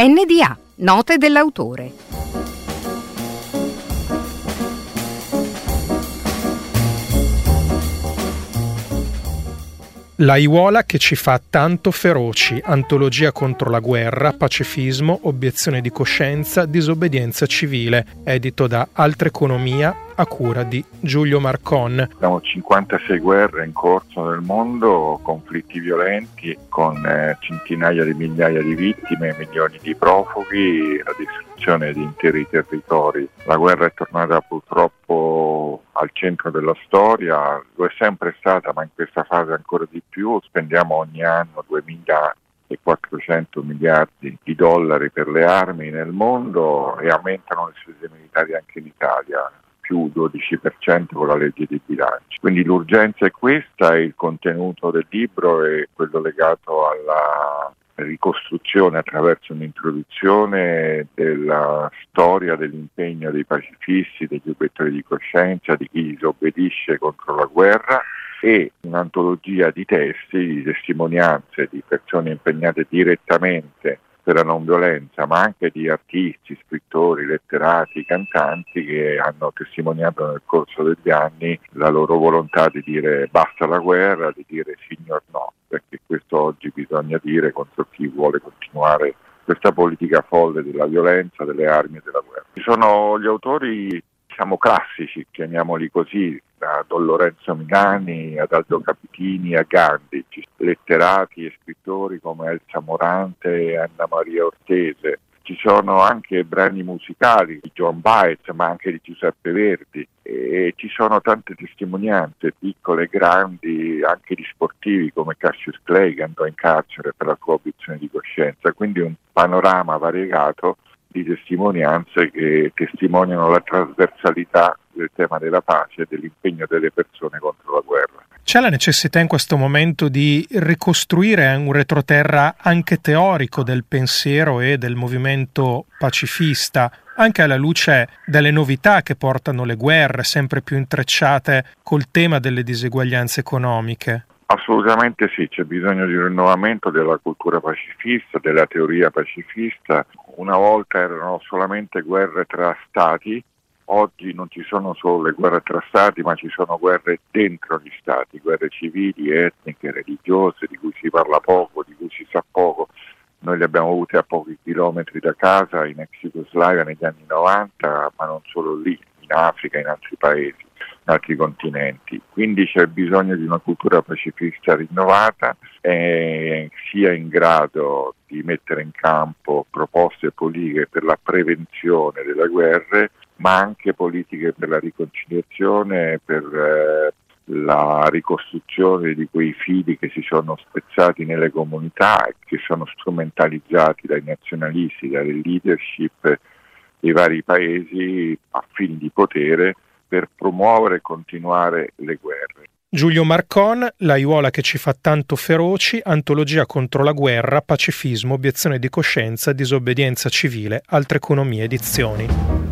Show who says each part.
Speaker 1: NDA, note dell'autore.
Speaker 2: L'aiuola che ci fa tanto feroci, antologia contro la guerra, pacifismo, obiezione di coscienza, disobbedienza civile, edito da Altra Economia a cura di Giulio Marcon.
Speaker 3: Abbiamo 56 guerre in corso nel mondo, conflitti violenti con centinaia di migliaia di vittime, milioni di profughi, la distruzione di interi territori. La guerra è tornata purtroppo al centro della storia, lo è sempre stata, ma in questa fase ancora di più. Spendiamo ogni anno 2.400 miliardi di dollari per le armi nel mondo e aumentano le spese militari anche in Italia, più 12% con la legge di bilancio. Quindi l'urgenza è questa e il contenuto del libro è quello legato alla ricostruzione attraverso un'introduzione della storia dell'impegno dei pacifisti, degli obiettori di coscienza, di chi disobbedisce contro la guerra, e un'antologia di testi, di testimonianze di persone impegnate direttamente per la non violenza, ma anche di artisti, scrittori, letterati, cantanti che hanno testimoniato nel corso degli anni la loro volontà di dire basta alla guerra, di dire signor no, perché questo oggi bisogna dire contro chi vuole continuare questa politica folle della violenza, delle armi e della guerra. Ci sono gli autori, diciamo, classici, chiamiamoli così, da Don Lorenzo Milani ad Aldo Capitini a Gandhi, letterati e scrittori come Elsa Morante e Anna Maria Ortese. Ci sono anche brani musicali di John Baez, ma anche di Giuseppe Verdi, e ci sono tante testimonianze, piccole e grandi, anche di sportivi come Cassius Clay, che andò in carcere per la sua obiezione di coscienza. Quindi un panorama variegato di testimonianze che testimoniano la trasversalità del tema della pace e dell'impegno delle persone contro la guerra.
Speaker 2: C'è la necessità in questo momento di ricostruire un retroterra anche teorico del pensiero e del movimento pacifista, anche alla luce delle novità che portano le guerre sempre più intrecciate col tema delle diseguaglianze economiche?
Speaker 3: Assolutamente sì, c'è bisogno di un rinnovamento della cultura pacifista, della teoria pacifista. Una volta erano solamente guerre tra stati, oggi non ci sono solo le guerre tra stati, ma ci sono guerre dentro gli stati, guerre civili, etniche, religiose, di cui si parla poco, di cui si sa poco. Noi le abbiamo avute a pochi chilometri da casa, in ex Jugoslavia negli anni 90, ma non solo lì, in Africa, in altri paesi, in altri continenti. Quindi c'è bisogno di una cultura pacifista rinnovata, sia in grado di mettere in campo proposte politiche per la prevenzione delle guerre, ma anche politiche per la riconciliazione, per la ricostruzione di quei fili che si sono spezzati nelle comunità e che sono strumentalizzati dai nazionalisti, dalle leadership dei vari paesi a fini di potere per promuovere e continuare le guerre.
Speaker 2: Giulio Marcon, L'aiuola che ci fa tanto feroci, antologia contro la guerra, pacifismo, obiezione di coscienza, disobbedienza civile, Altre Economie edizioni.